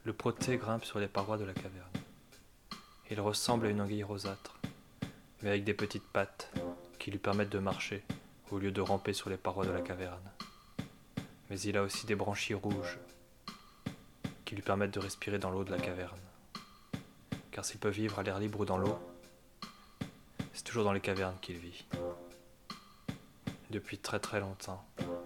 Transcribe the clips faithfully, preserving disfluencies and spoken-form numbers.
Le protée grimpe sur les parois de la caverne. Il ressemble à une anguille rosâtre, mais avec des petites pattes qui lui permettent de marcher au lieu de ramper sur les parois de la caverne. Mais il a aussi des branchies rouges qui lui permettent de respirer dans l'eau de la caverne. Car s'il peut vivre à l'air libre ou dans l'eau, c'est toujours dans les cavernes qu'il vit. Depuis très très longtemps.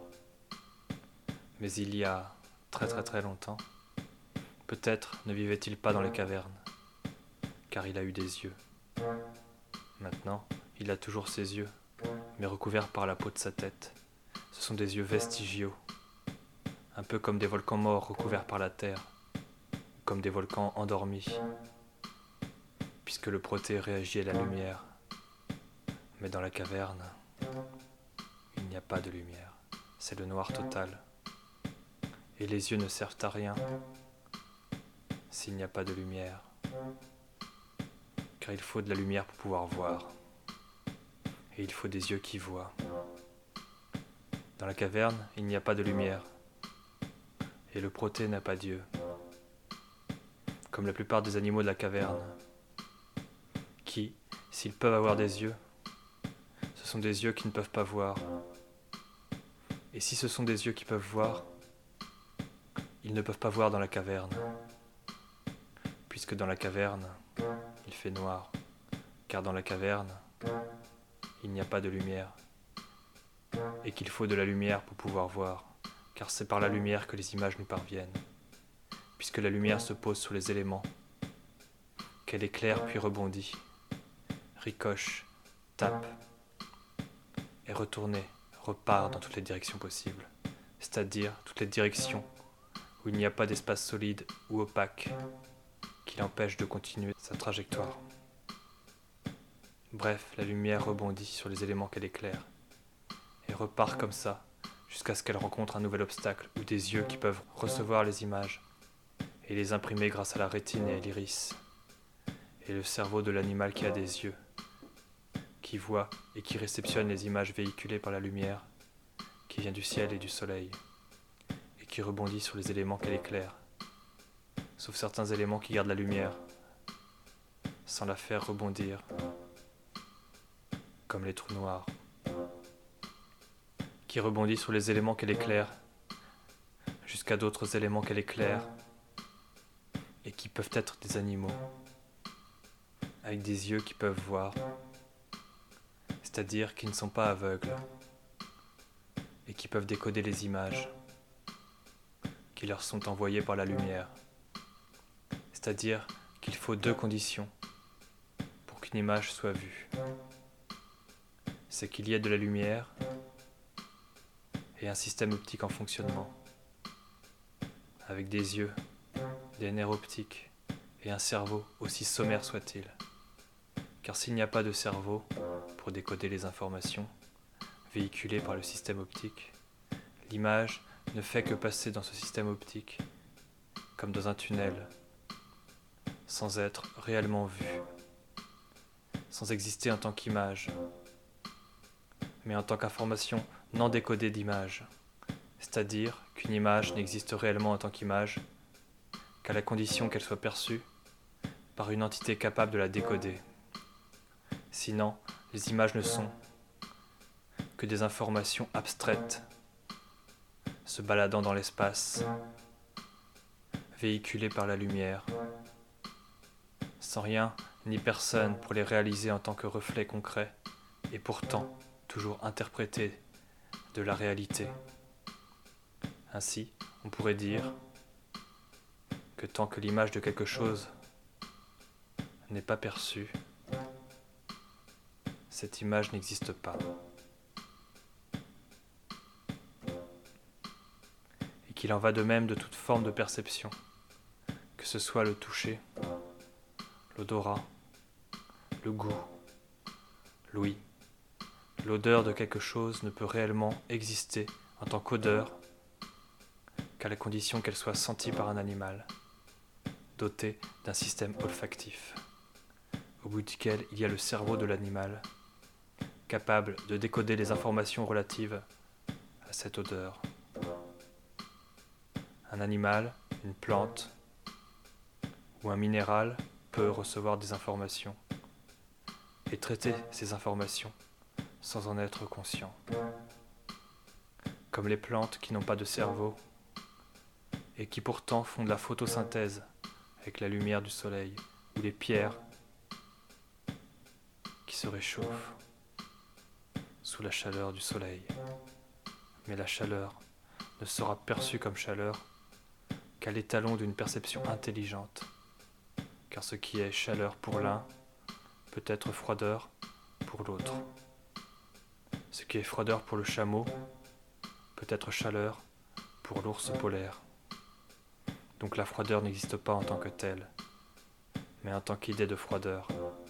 Mais il y a très très très longtemps, peut-être ne vivait-il pas dans les cavernes, car il a eu des yeux. Maintenant, il a toujours ses yeux, mais recouverts par la peau de sa tête. Ce sont des yeux vestigiaux, un peu comme des volcans morts recouverts par la terre, comme des volcans endormis, puisque le protée réagit à la lumière. Mais dans la caverne, il n'y a pas de lumière, c'est le noir total. Et les yeux ne servent à rien s'il n'y a pas de lumière, car il faut de la lumière pour pouvoir voir, et il faut des yeux qui voient. Dans la caverne, il n'y a pas de lumière, et le protée n'a pas d'yeux, comme la plupart des animaux de la caverne, qui, s'ils peuvent avoir des yeux, ce sont des yeux qui ne peuvent pas voir. Et si ce sont des yeux qui peuvent voir, ils ne peuvent pas voir dans la caverne, puisque dans la caverne, il fait noir, car dans la caverne, il n'y a pas de lumière, et qu'il faut de la lumière pour pouvoir voir, car c'est par la lumière que les images nous parviennent, puisque la lumière se pose sur les éléments, qu'elle éclaire puis rebondit, ricoche, tape, et retournée, repart dans toutes les directions possibles, c'est-à-dire toutes les directions où il n'y a pas d'espace solide ou opaque qui l'empêche de continuer sa trajectoire. Bref, la lumière rebondit sur les éléments qu'elle éclaire et repart comme ça jusqu'à ce qu'elle rencontre un nouvel obstacle ou des yeux qui peuvent recevoir les images et les imprimer grâce à la rétine et l'iris et le cerveau de l'animal qui a des yeux, qui voit et qui réceptionne les images véhiculées par la lumière qui vient du ciel et du soleil et qui rebondit sur les éléments qu'elle éclaire, sauf certains éléments qui gardent la lumière sans la faire rebondir, comme les trous noirs, qui rebondit sur les éléments qu'elle éclaire jusqu'à d'autres éléments qu'elle éclaire et qui peuvent être des animaux avec des yeux qui peuvent voir, c'est-à-dire qui ne sont pas aveugles et qui peuvent décoder les images qui leur sont envoyées par la lumière, c'est-à-dire qu'il faut deux conditions pour qu'une image soit vue. C'est qu'il y ait de la lumière et un système optique en fonctionnement, avec des yeux, des nerfs optiques et un cerveau aussi sommaire soit-il. Car s'il n'y a pas de cerveau pour décoder les informations véhiculées par le système optique, l'image ne fait que passer dans ce système optique comme dans un tunnel, sans être réellement vue, sans exister en tant qu'image, mais en tant qu'information non décodée d'image, c'est-à-dire qu'une image n'existe réellement en tant qu'image qu'à la condition qu'elle soit perçue par une entité capable de la décoder. Sinon, les images ne sont que des informations abstraites, se baladant dans l'espace, véhiculées par la lumière, sans rien ni personne pour les réaliser en tant que reflets concrets, et pourtant toujours interprétées de la réalité. Ainsi, on pourrait dire que tant que l'image de quelque chose n'est pas perçue, cette image n'existe pas. Et qu'il en va de même de toute forme de perception, que ce soit le toucher, l'odorat, le goût, l'ouïe. L'odeur de quelque chose ne peut réellement exister en tant qu'odeur qu'à la condition qu'elle soit sentie par un animal, doté d'un système olfactif, au bout duquel il y a le cerveau de l'animal, capable de décoder les informations relatives à cette odeur. Un animal, une plante, où un minéral peut recevoir des informations et traiter ces informations sans en être conscient. Comme les plantes qui n'ont pas de cerveau et qui pourtant font de la photosynthèse avec la lumière du soleil, ou les pierres qui se réchauffent sous la chaleur du soleil. Mais la chaleur ne sera perçue comme chaleur qu'à l'étalon d'une perception intelligente, car ce qui est chaleur pour l'un peut être froideur pour l'autre. Ce qui est froideur pour le chameau peut être chaleur pour l'ours polaire. Donc la froideur n'existe pas en tant que telle, mais en tant qu'idée de froideur.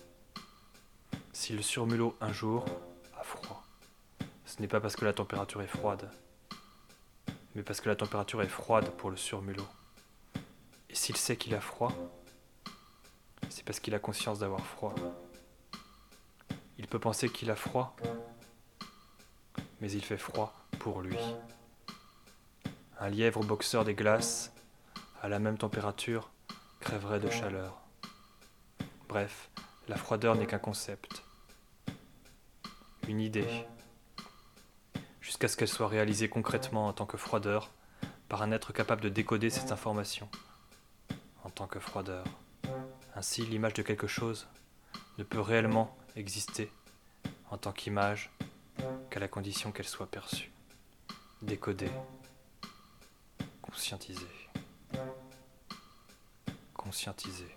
Si le surmulot un jour a froid, ce n'est pas parce que la température est froide, mais parce que la température est froide pour le surmulot. Et s'il sait qu'il a froid, c'est parce qu'il a conscience d'avoir froid. Il peut penser qu'il a froid, mais il fait froid pour lui. Un lièvre boxeur des glaces, à la même température, crèverait de chaleur. Bref, la froideur n'est qu'un concept, une idée, jusqu'à ce qu'elle soit réalisée concrètement en tant que froideur par un être capable de décoder cette information en tant que froideur. Ainsi, l'image de quelque chose ne peut réellement exister en tant qu'image qu'à la condition qu'elle soit perçue, décodée, conscientisée. Conscientisée.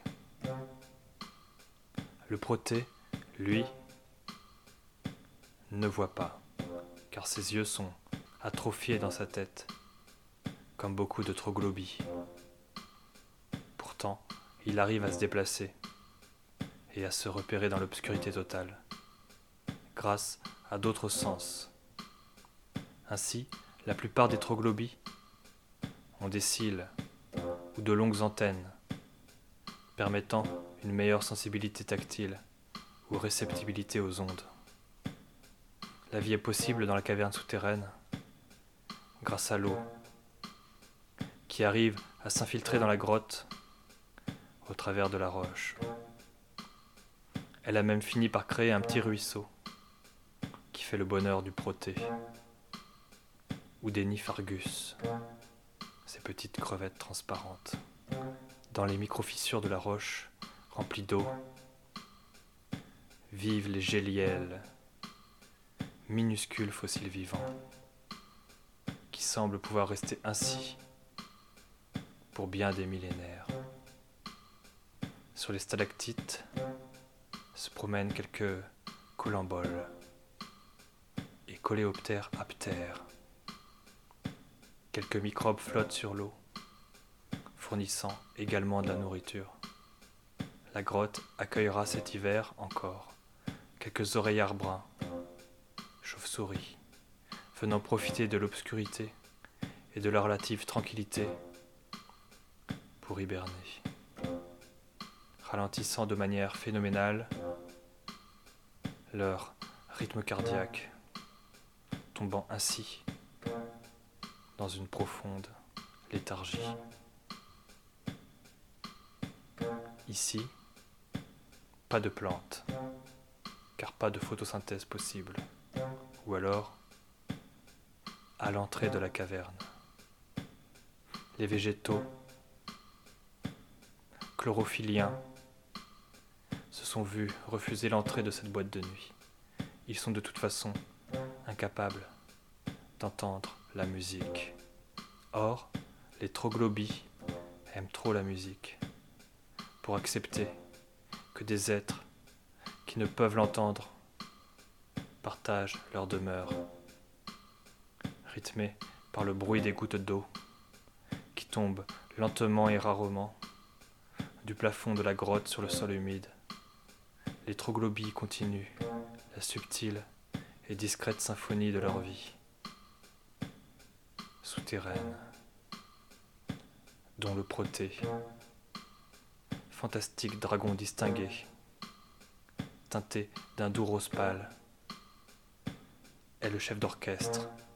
Le proté, lui, ne voit pas, car ses yeux sont atrophiés dans sa tête, comme beaucoup de troglobies. Pourtant, il arrive à se déplacer et à se repérer dans l'obscurité totale, grâce à d'autres sens. Ainsi, la plupart des troglobies ont des cils ou de longues antennes, permettant une meilleure sensibilité tactile ou réceptibilité aux ondes. La vie est possible dans la caverne souterraine grâce à l'eau qui arrive à s'infiltrer dans la grotte au travers de la roche. Elle a même fini par créer un petit ruisseau qui fait le bonheur du proté, ou des niphargus, ces petites crevettes transparentes. Dans les micro-fissures de la roche remplie d'eau, vivent les géliels, minuscules fossiles vivants, qui semblent pouvoir rester ainsi pour bien des millénaires. Sur les stalactites se promènent quelques colamboles et coléoptères aptères. Quelques microbes flottent sur l'eau, fournissant également de la nourriture. La grotte accueillera cet hiver encore quelques oreillards bruns, chauves-souris, venant profiter de l'obscurité et de la relative tranquillité pour hiberner, ralentissant de manière phénoménale leur rythme cardiaque, tombant ainsi dans une profonde léthargie. Ici, pas de plantes, car pas de photosynthèse possible, ou alors à l'entrée de la caverne. Les végétaux chlorophylliens se sont vus refuser l'entrée de cette boîte de nuit. Ils sont de toute façon incapables d'entendre la musique. Or, les troglobies aiment trop la musique pour accepter que des êtres qui ne peuvent l'entendre partagent leur demeure, rythmée par le bruit des gouttes d'eau qui tombent lentement et rarement du plafond de la grotte sur le sol humide. Les troglobies continuent la subtile et discrète symphonie de leur vie souterraine, dont le proté, fantastique dragon distingué, teinté d'un doux rose pâle, est le chef d'orchestre